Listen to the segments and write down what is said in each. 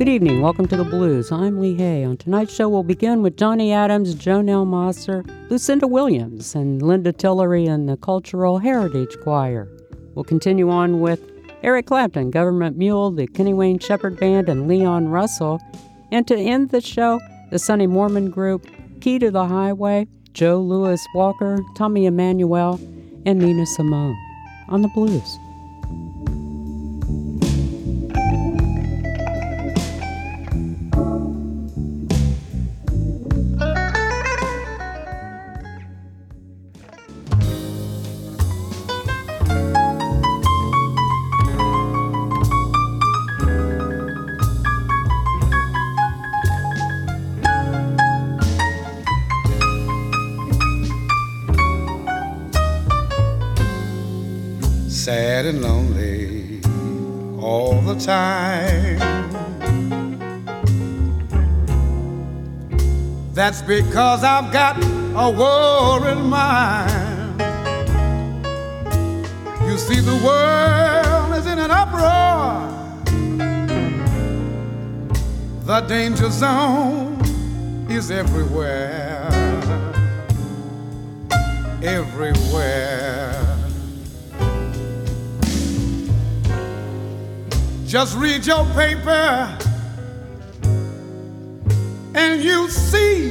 Good evening. Welcome to the Blues. I'm Lee Hay. On tonight's show, we'll begin with Johnny Adams, Jonelle Mosser, Lucinda Williams, and Linda Tillery and the Cultural Heritage Choir. We'll continue on with Eric Clapton, Government Mule, the Kenny Wayne Shepherd Band, and Leon Russell. And to end the show, the Sonny Mormon Group, Key to the Highway, Joe Louis Walker, Tommy Emmanuel, and Nina Simone on the Blues. Sad and lonely all the time. That's because I've got a worried mind. You see, the world is in an uproar. The danger zone is everywhere. Everywhere. Just read your paper and you'll see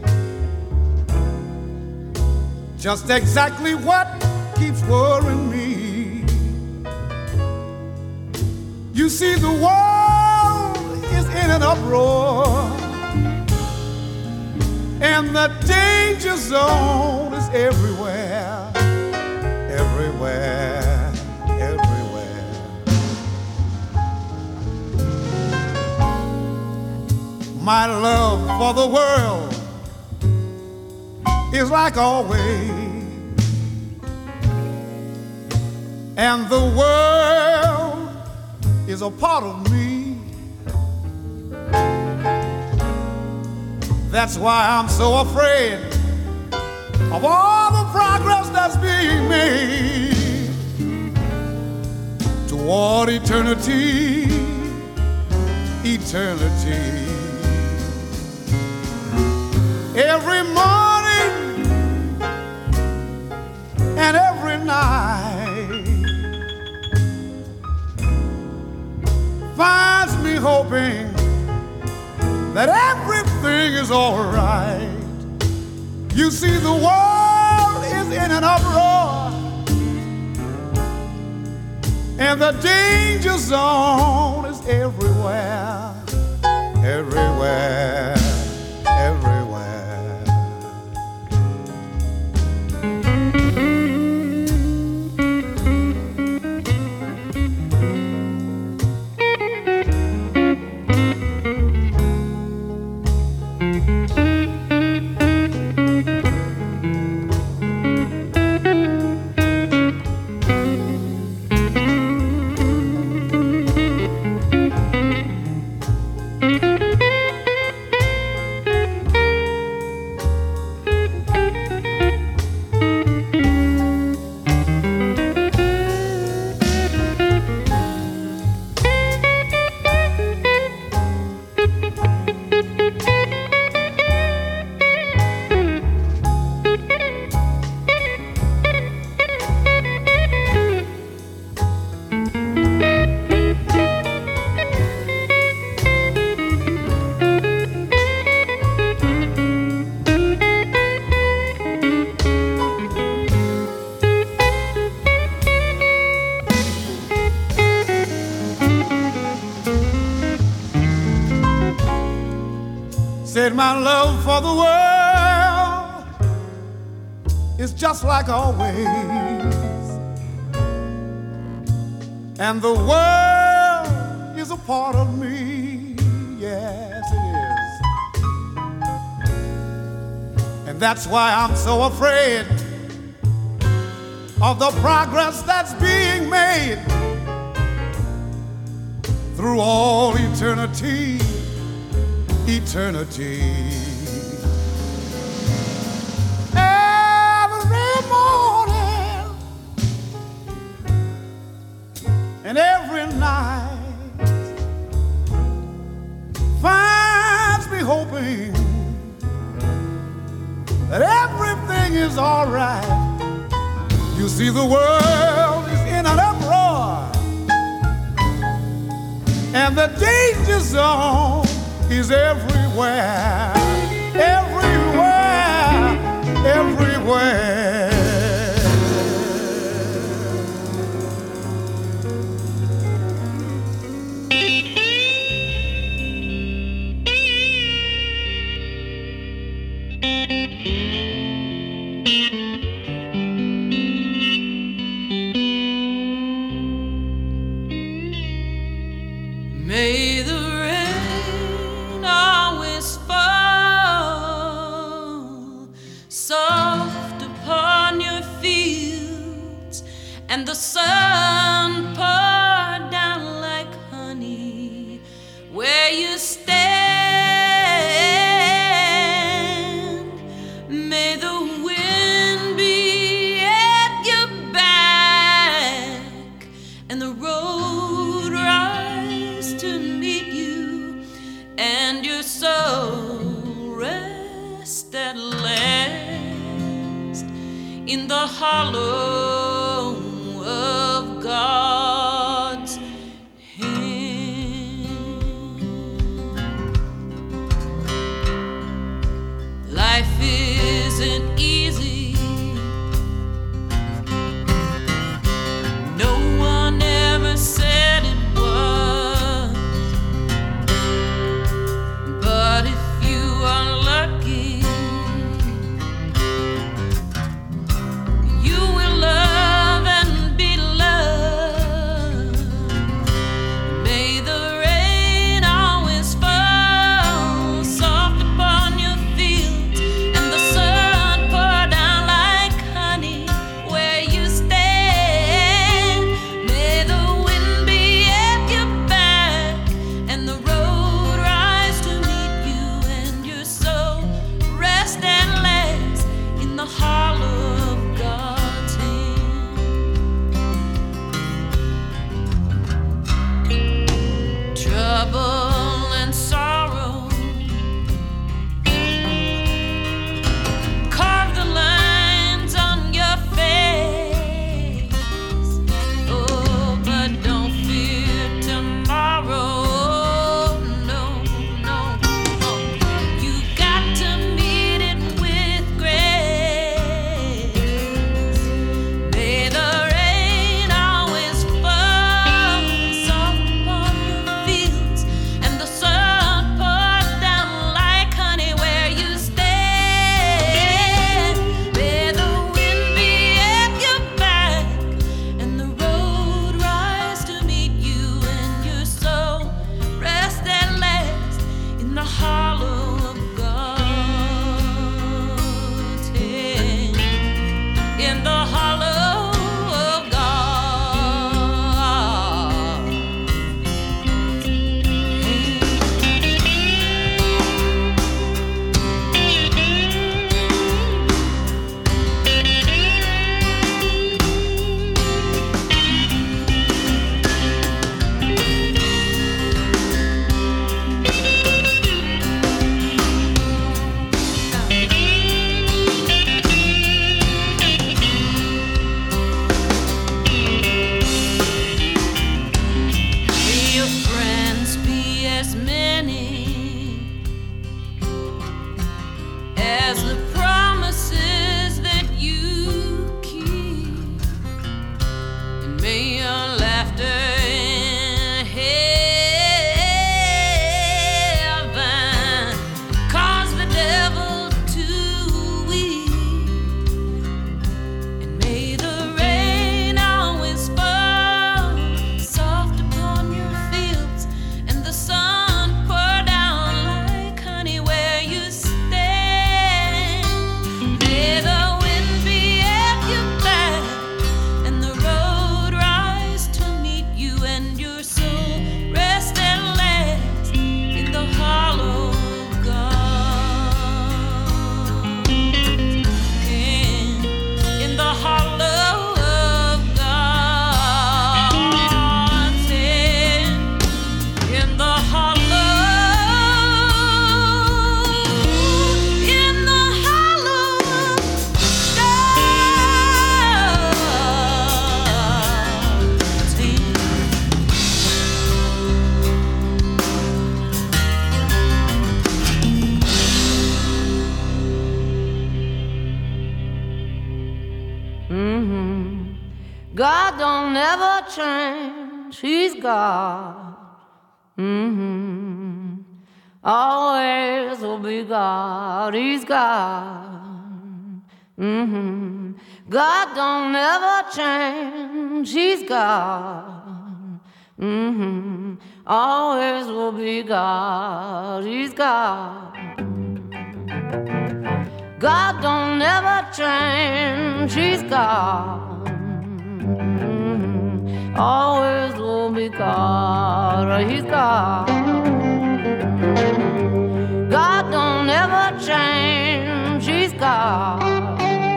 just exactly what keeps worrying me. You see, the world is in an uproar and the danger zone is everywhere, everywhere. My love for the world is like always, and the world is a part of me. That's why I'm so afraid of all the progress that's being made toward eternity, eternity. Every morning and every night finds me hoping that everything is all right. You see, the world is in an uproar and the danger zone is everywhere, everywhere, everywhere. Said my love for the world is just like always, and the world is a part of me. Yes, it is. And that's why I'm so afraid of the progress that's being made through all eternity, eternity. Every morning and every night sing that everything is all right. You see, the world is in an uproar, and the danger zone is everywhere, everywhere, everywhere. May the rain always fall soft upon your fields, and the sun pour down like honey where you stand. May the wind be at your back and the road rise to meet you, and your soul rest at last in the hollow of God. God don't never change, he's God. Always will be God, he's God. God don't never change, he's God. Always will be God, he's God. God don't never change, he's God. Always will be God, he's God. God don't ever change, he's God.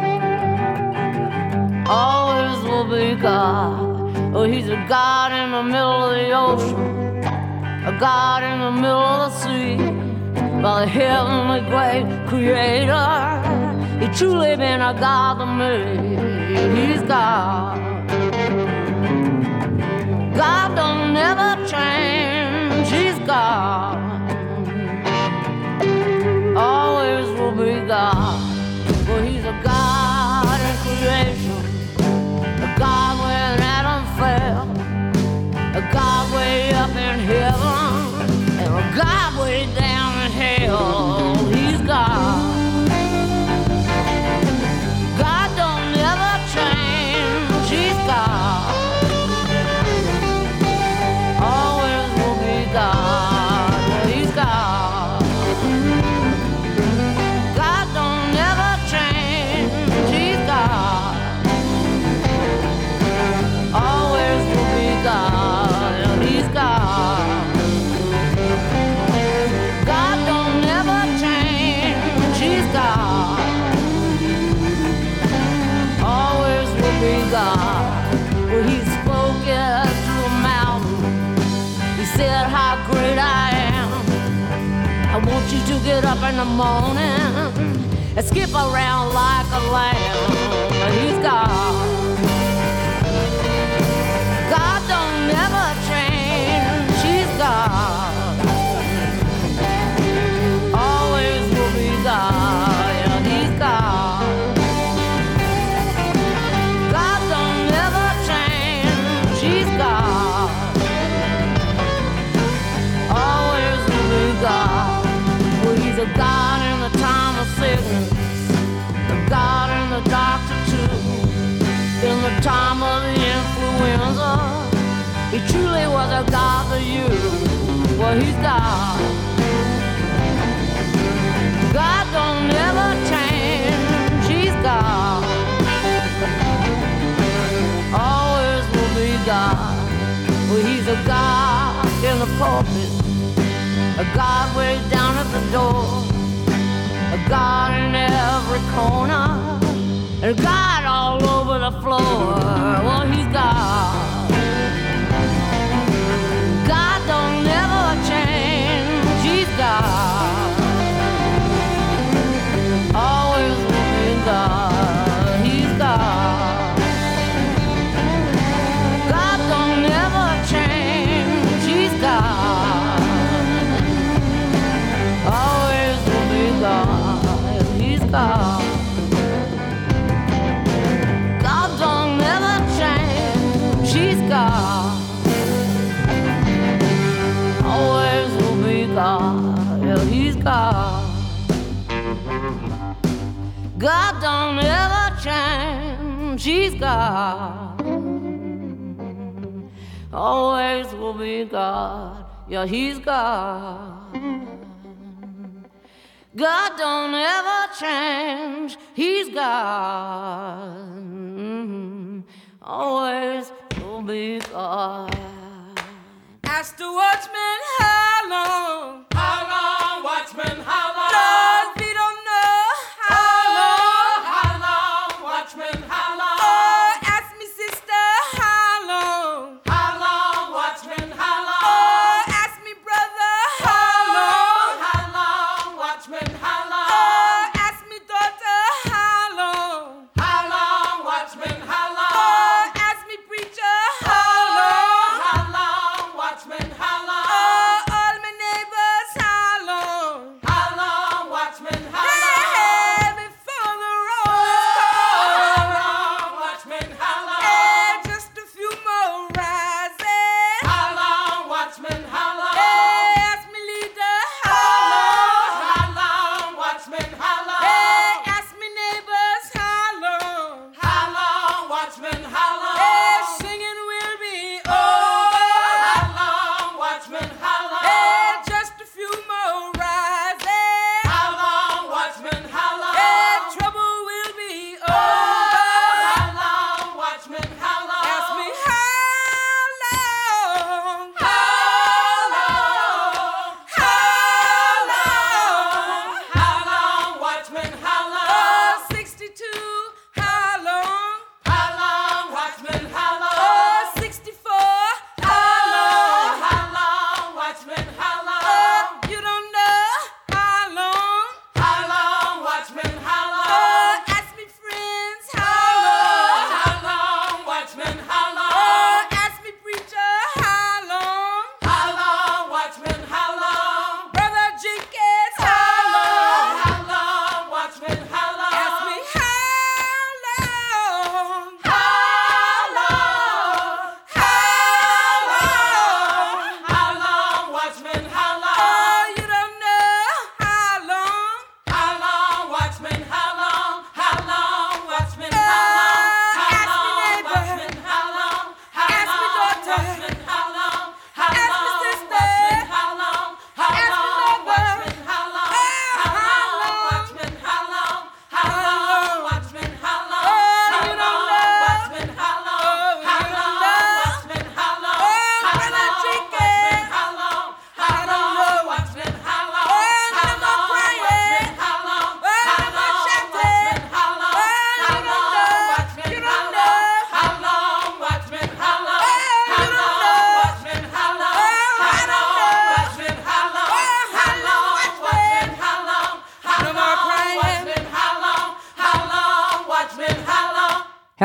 Always will be God. Oh, he's a God in the middle of the ocean, a God in the middle of the sea. By the heavenly great creator, he truly been a God to me. He's God. God don't never change, he's God. Always will be God. Well, he's a God in creation, a God when Adam fell, a God way up in heaven, and a God way down in hell. He's God. God don't never change, he's God. Always will be God, he's God. God don't never change, he's God. Always will be God, he's God. God don't never change, he's God. Always will be God. Well, he spoke it to a mountain. He said how great I am. I want you to get up in the morning and skip around like a lamb. He's God. God don't never change, he's God. Always will be God, yeah, he's God. God don't never change, he's God. Always will be God. Well, he's a God in the time of sickness, a God in the doctor too. In the time of the influenza, he truly was a God to you. Well, he's God. God don't never change, he's God. Always will be God. Well, he's a God in the pulpit, a God way down at the door, a God in every corner, and a God all over the floor. Well, he's God. God don't never change, he's God. Always will be God, he's God. God don't never change, he's God. Always will be God, he's God. God don't never change, he's God. Always will be God, yeah, he's God. God don't ever change, he's God. Always will be God, yeah, he's God. God don't ever change, he's God. Always will be God. Ask the watchman how long. How long, watchman, how long? Lord, we don't know how long. How long, watchman, how long? Oh, ask me, sister, how long. How long, watchman, how long? Oh, ask me, brother, how long. How long, watchman, how long? Oh, ask me, daughter, how long. How long, watchman, how long? Oh, ask me, preacher, how long. How long, watchman, how long? Oh,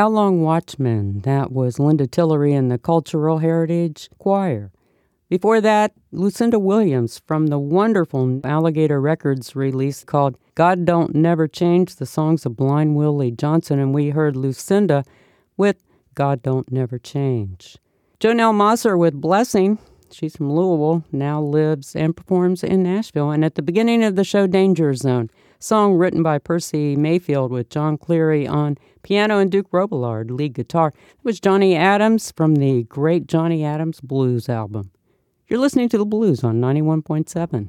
How Long Watchman. That was Linda Tillery and the Cultural Heritage Choir. Before that, Lucinda Williams from the wonderful Alligator Records release called God Don't Never Change, the songs of Blind Willie Johnson, and we heard Lucinda with God Don't Never Change. Jonelle Mosser with Blessing. She's from Louisville, now lives and performs in Nashville. And at the beginning of the show, Danger Zone, song written by Percy Mayfield with John Cleary on piano and Duke Robillard lead guitar. It was Johnny Adams from the great Johnny Adams Blues album. You're listening to The Blues on 91.7.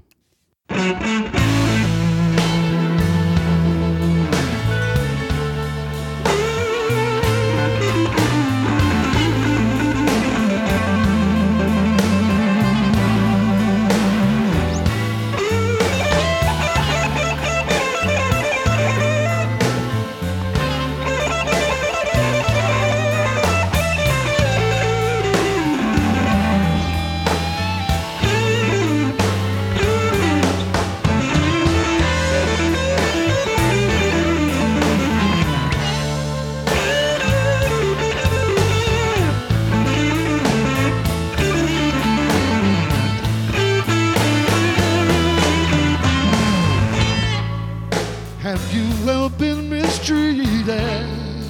Have you ever been mistreated?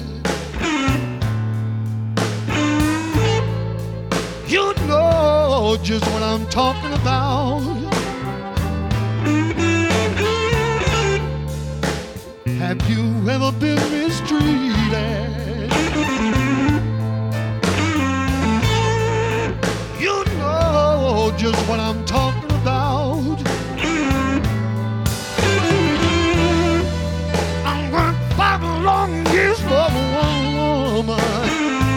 You know just what I'm talking about. Have you ever been mistreated? You know just what I'm talking about. I worked 5 long years for one woman.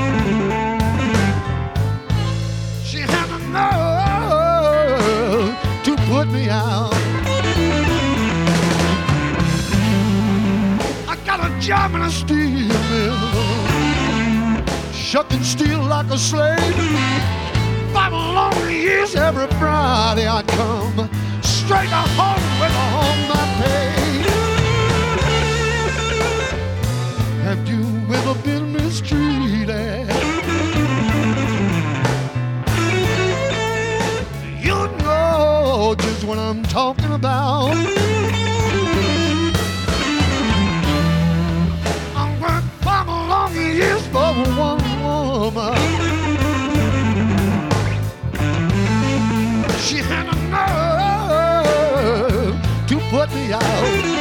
She had the nerve to put me out. I got a job in a steel mill, shucking steel like a slave. 5 long years every Friday I'd come straight to home with all my pay. Have you ever been mistreated? You know just what I'm talking about. I worked 5 long years for one woman. She had a nerve to put me out.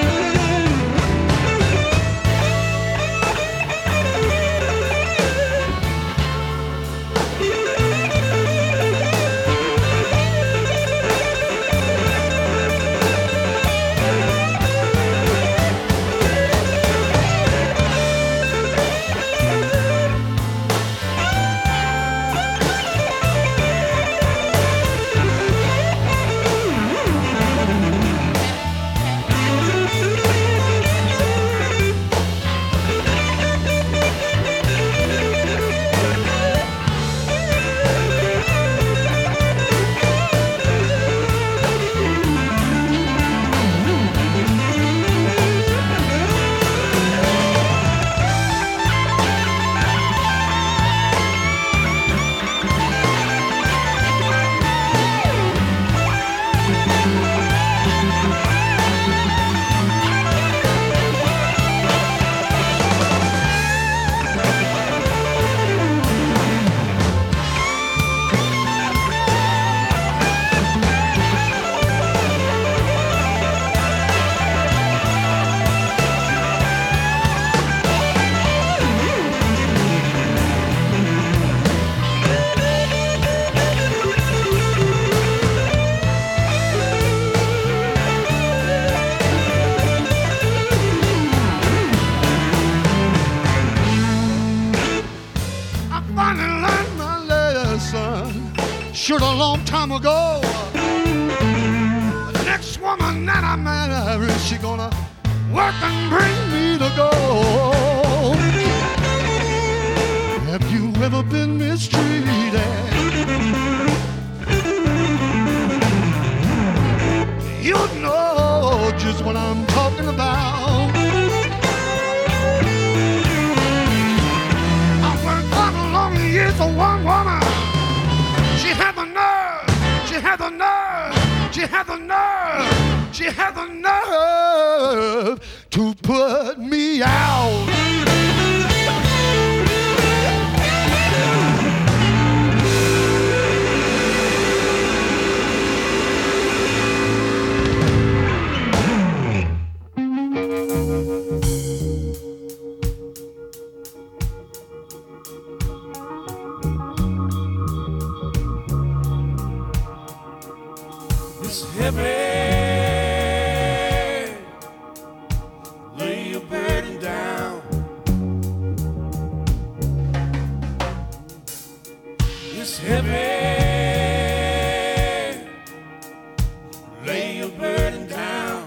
Should a long time ago. The next woman that I marry, she gonna work and bring me to gold. Have you ever been mistreated? You know just what I'm talking about. It's a one woman. She had the nerve. She had the nerve. She had the nerve. She had the nerve to put me out. It's heavy. Lay your burden down. It's heavy. Lay your burden down.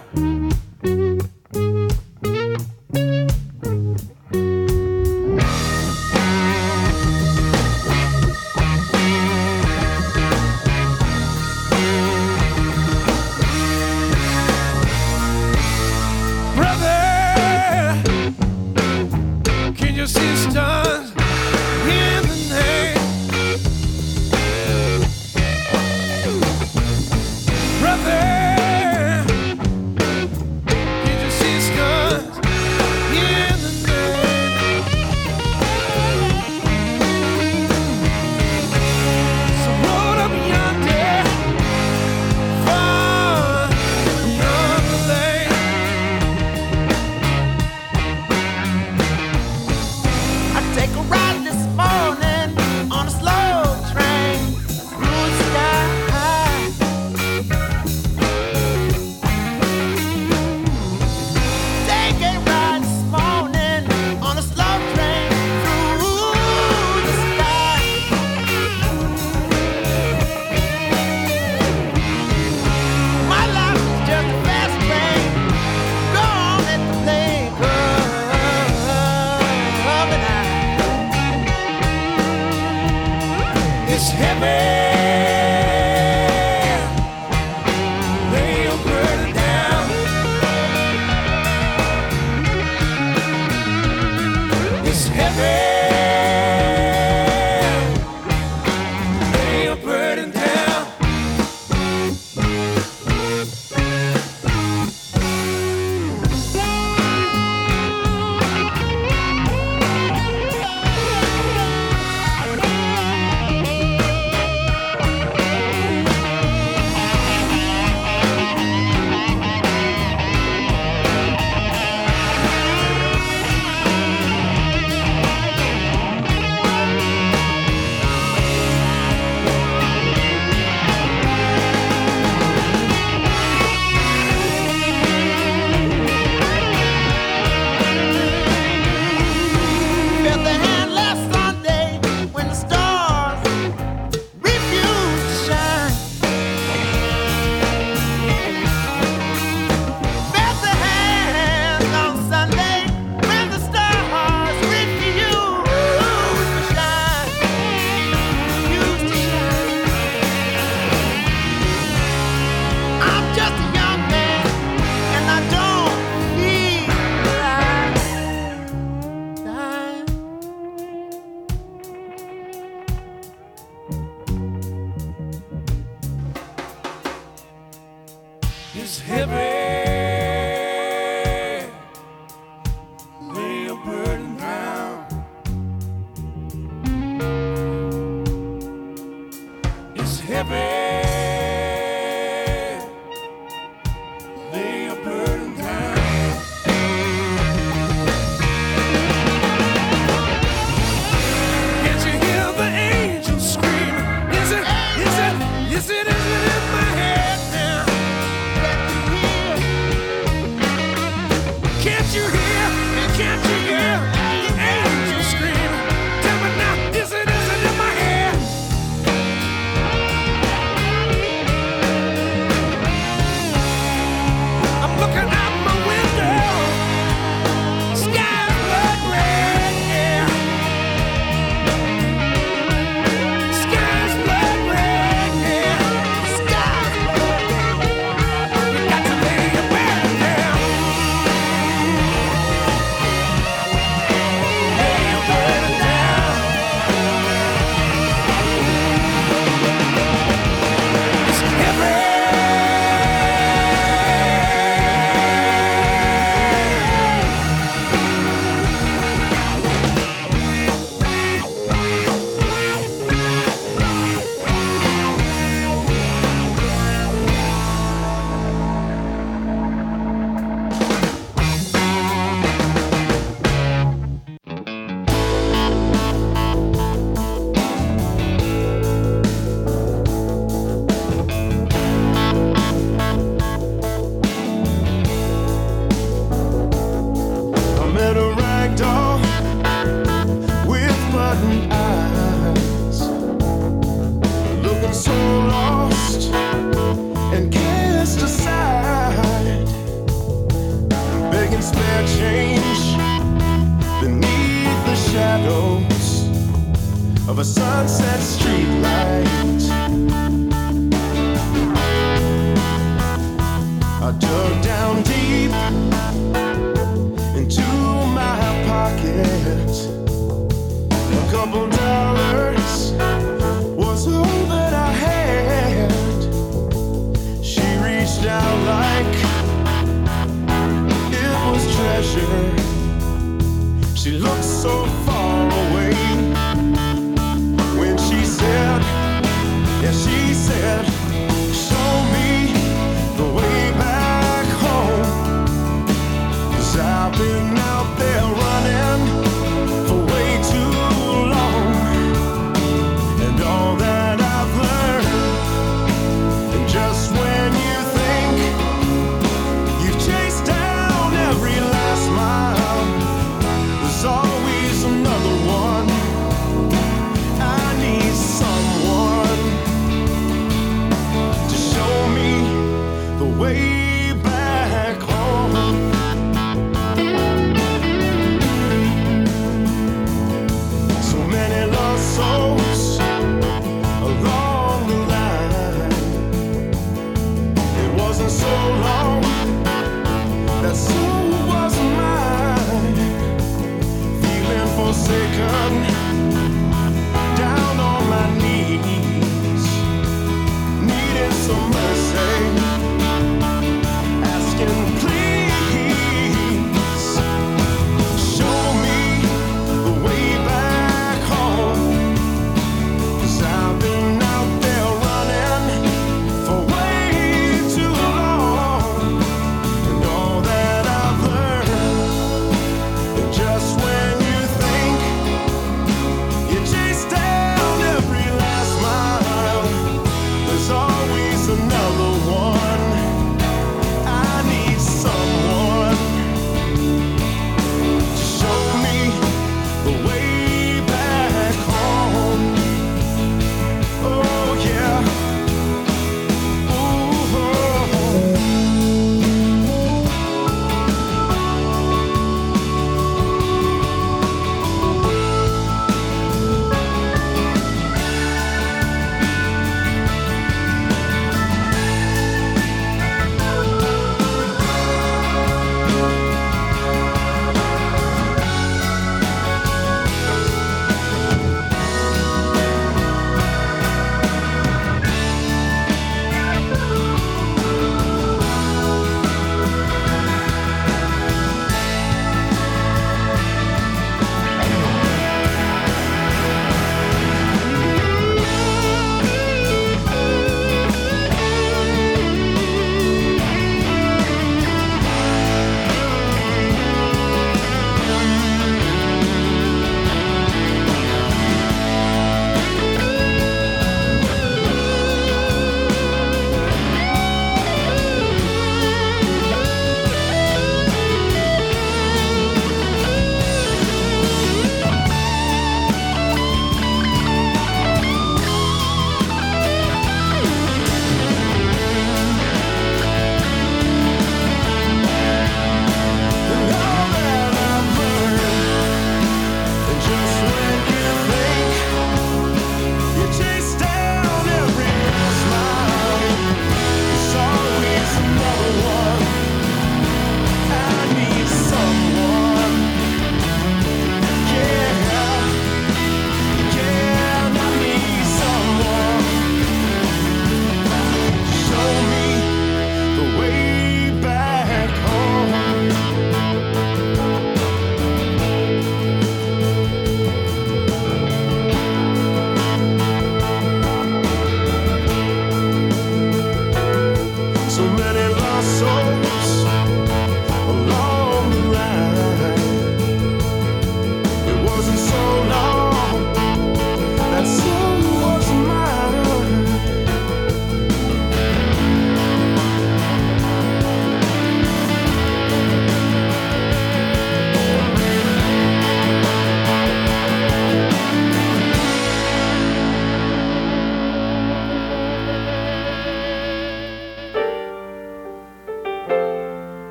Sisters in the name, brother, get your sisters in the name. So roll up yonder, far beyond the lane. Take a ride this morning on a slow train through the sky. Take a ride this morning on a slow train through the sky. My life is just a fast train. Go on at the blink of an eye. It's heavy. Lay your burden down. It's heavy. Lay your burden down. Felt the hand last Sunday when the stars refused to shine. Felt the hand on Sunday when the stars refused to shine. Refused to shine. I'm just a young man and I don't feel like dying. It's heavy. Lay your burden down. It's heavy. Lay your burden down. Can't you hear the angels screaming? Is it in my head now? Can't you hear Sunset Street light. I dug down deep into my pocket. A couple dollars was all that I had. She reached out like it was treasure. She looked so far away when she said, yeah, she said, show me the way back home. 'Cause I've been out there running for way too long.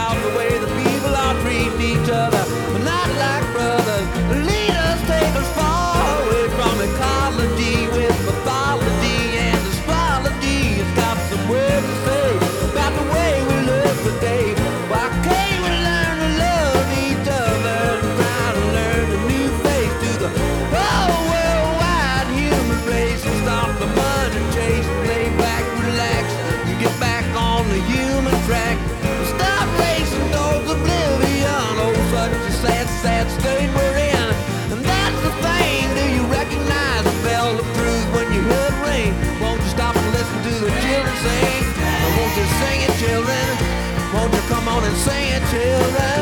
about the way the people are treating each other, but not like brothers. Lead us, take us far away from ecology with mythology and astrology. It's got some words to say about the way we live today. Why can't we learn to love each other and try to learn a new face to the whole worldwide human race and stop the money chase, lay back, relax, and get back on the human track. Stop racing towards oblivion. Oh, such a sad, sad state we're in. And that's the thing. Do you recognize the bell of truth when you hear it ring? Won't you stop and listen to the children sing? Or won't you sing it, children? Won't you come on and sing it, children?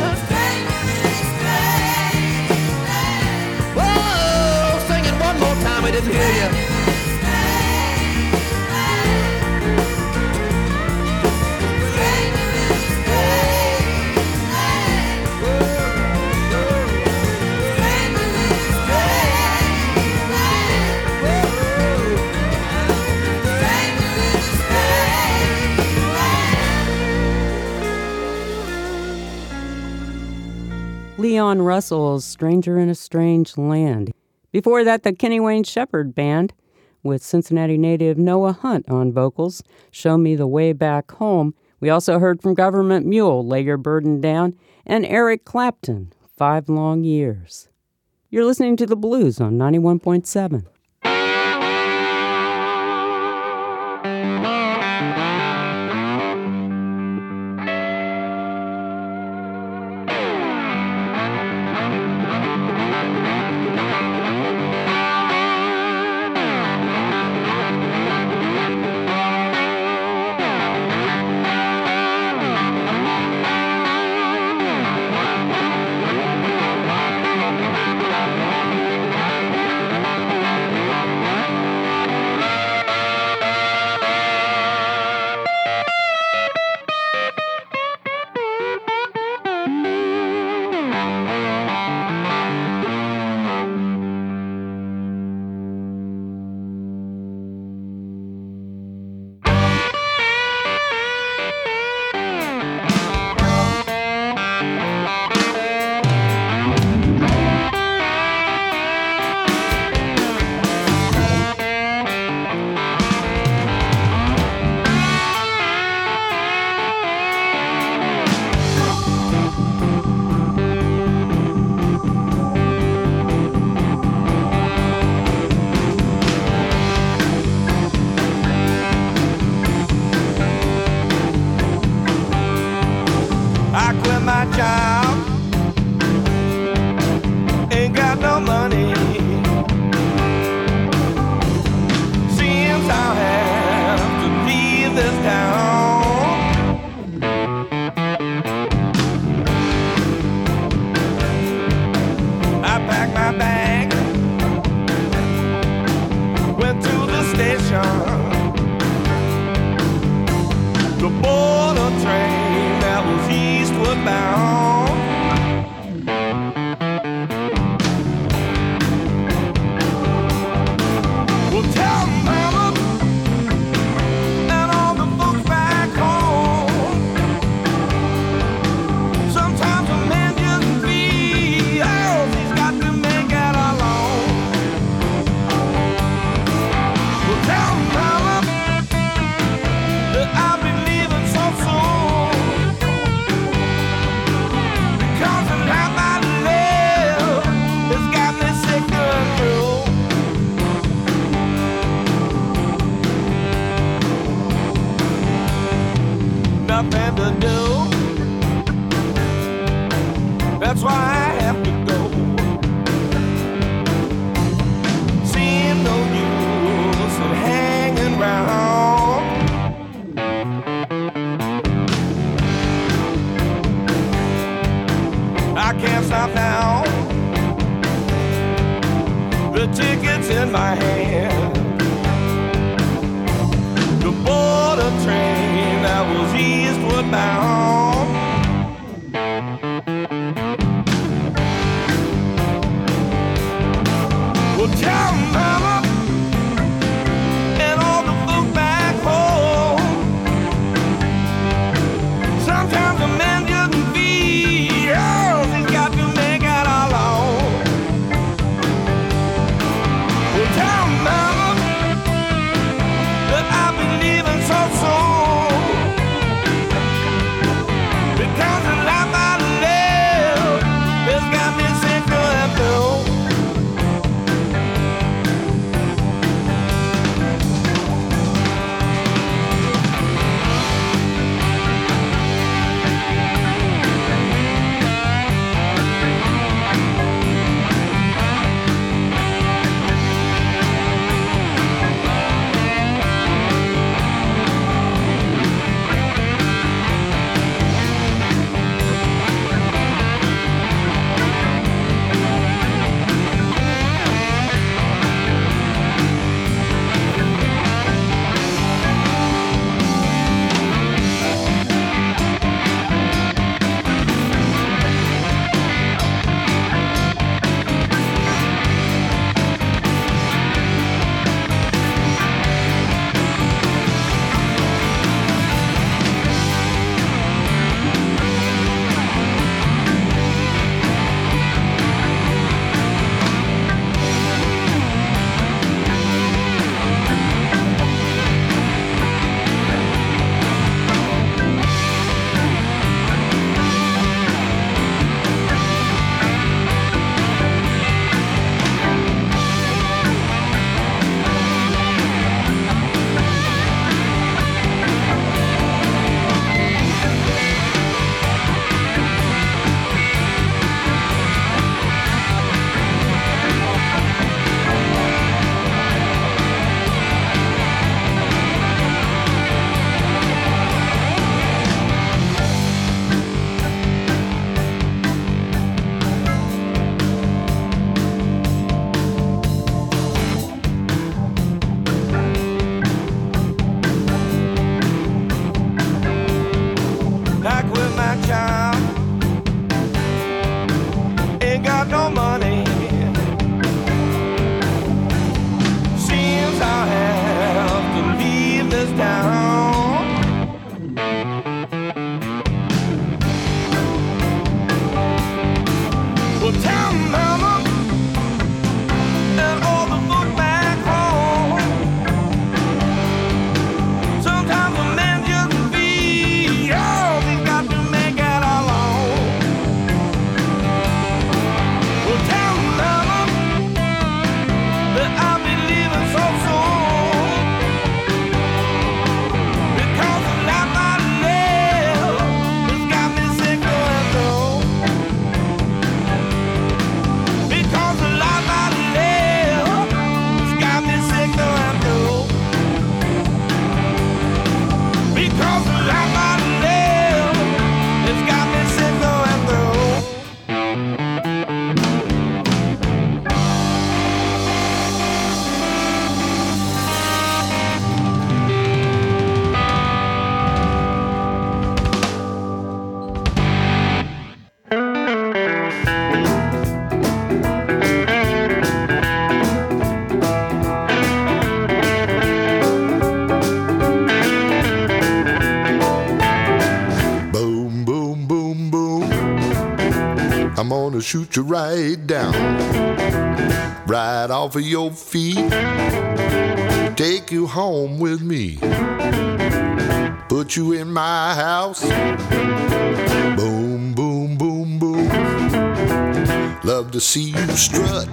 Whoa, sing it one more time. I didn't hear you. Leon Russell's Stranger in a Strange Land. Before that, the Kenny Wayne Shepherd Band with Cincinnati native Noah Hunt on vocals, Show Me the Way Back Home. We also heard from Government Mule, Lay Your Burden Down, and Eric Clapton, 5 Long Years. You're listening to The Blues on 91.7. Sometimes a man just I'm gonna shoot you right down, right off of your feet, take you home with me, put you in my house, boom, boom, boom, boom. Love to see you strut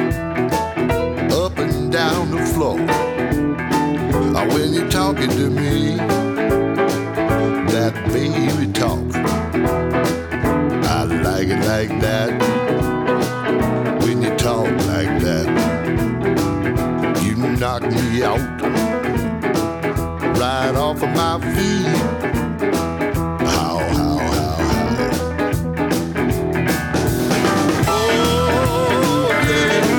up and down the floor. When you're talking to me, that baby talk, I like it like that. When you talk like that, you knock me out, right off of my feet. How, how, how, how. Oh, yeah.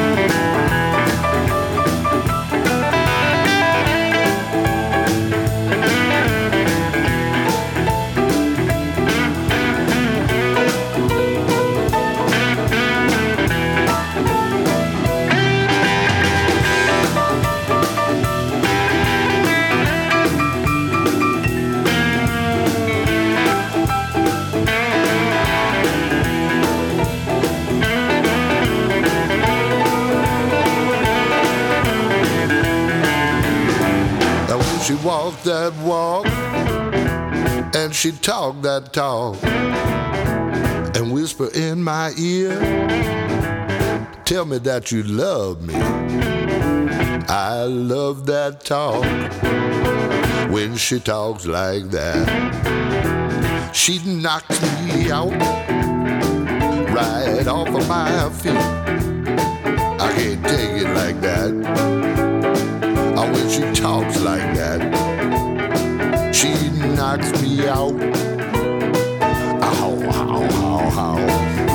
She walked that walk, and she talked that talk, and whisper in my ear, tell me that you love me. I love that talk, when she talks like that. She knocks me out, right off of my feet. I can't take it like that. Oh, when she talks like that, she knocks me out. Ow, ow, ow, ow.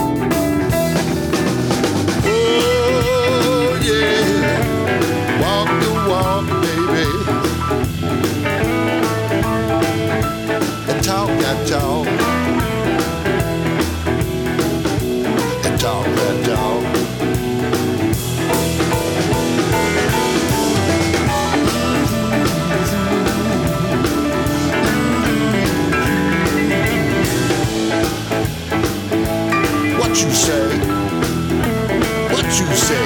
Oh, yeah. Walk the walk, baby. And talk that talk. And talk that talk. What you say? What you say?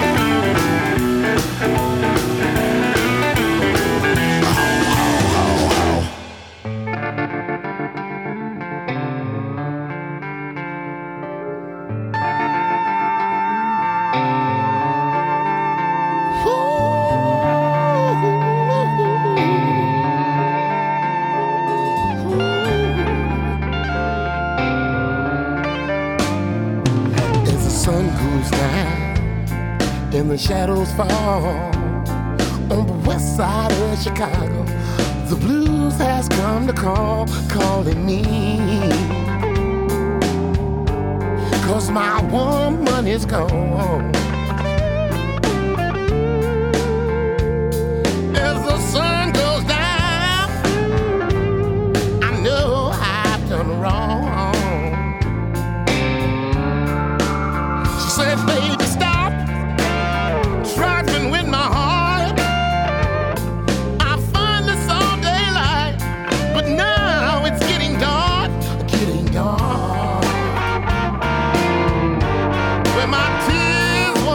And the shadows fall on the west side of Chicago. The blues has come to call, calling me. 'Cause my woman is gone. As the sun goes down, I know I've done wrong. She said, baby, stop trifling with my heart. I find this all daylight, but now it's getting dark, getting dark. Where my tears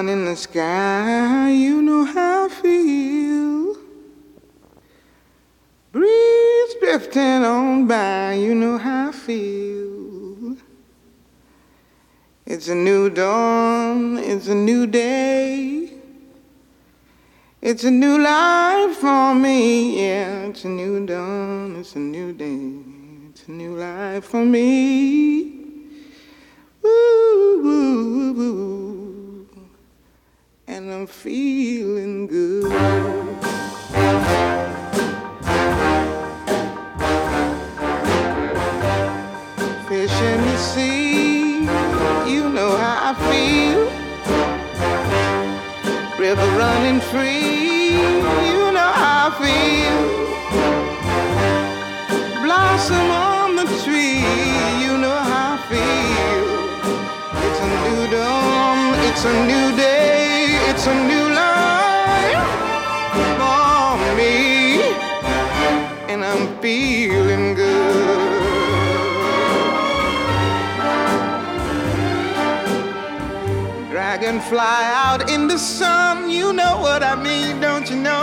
sun in the sky, you know how I feel. Breeze drifting on by, you know how I feel. It's a new dawn, it's a new day. It's a new life for me, yeah. It's a new dawn, it's a new day. It's a new life for me. Woo, woo, woo. And I'm feeling good. Fish in the sea, you know how I feel. River running free, you know how I feel. Blossom on the tree, you know how I feel. It's a new dawn, it's a new day, it's a new life for me, and I'm feeling good. Dragonfly out in the sun, you know what I mean, don't you know?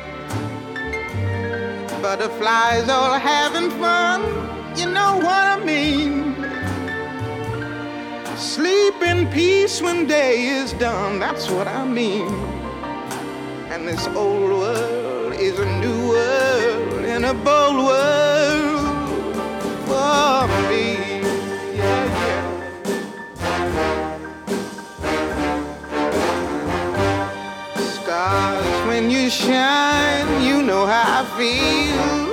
Butterflies all having fun, you know what I mean. Sleep in peace when day is done, that's what I mean. And this old world is a new world, and a bold world for me. Yeah, yeah. Stars, when you shine, you know how I feel.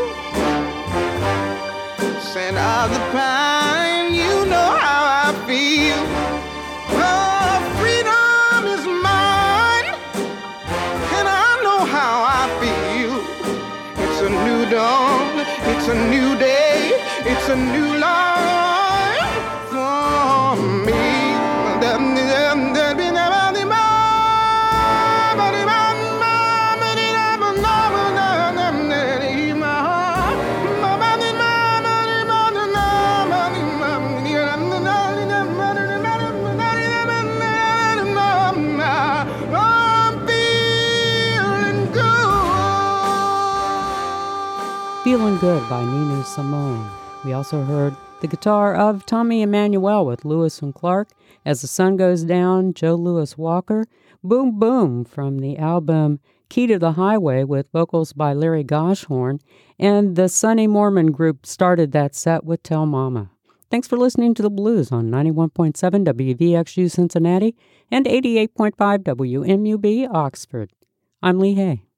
Scent of the pine, you know how I feel. Oh, freedom is mine, and I know how I feel. It's a new dawn, it's a new day, it's a new life for me. Feeling Good by Nina Simone. We also heard the guitar of Tommy Emmanuel with Lewis and Clark, As the Sun Goes Down, Joe Louis Walker, Boom Boom from the album Key to the Highway with vocals by Larry Goshorn, and the Sonny Mormon Group started that set with Tell Mama. Thanks for listening to The Blues on 91.7 WVXU Cincinnati and 88.5 WMUB Oxford. I'm Lee Hay.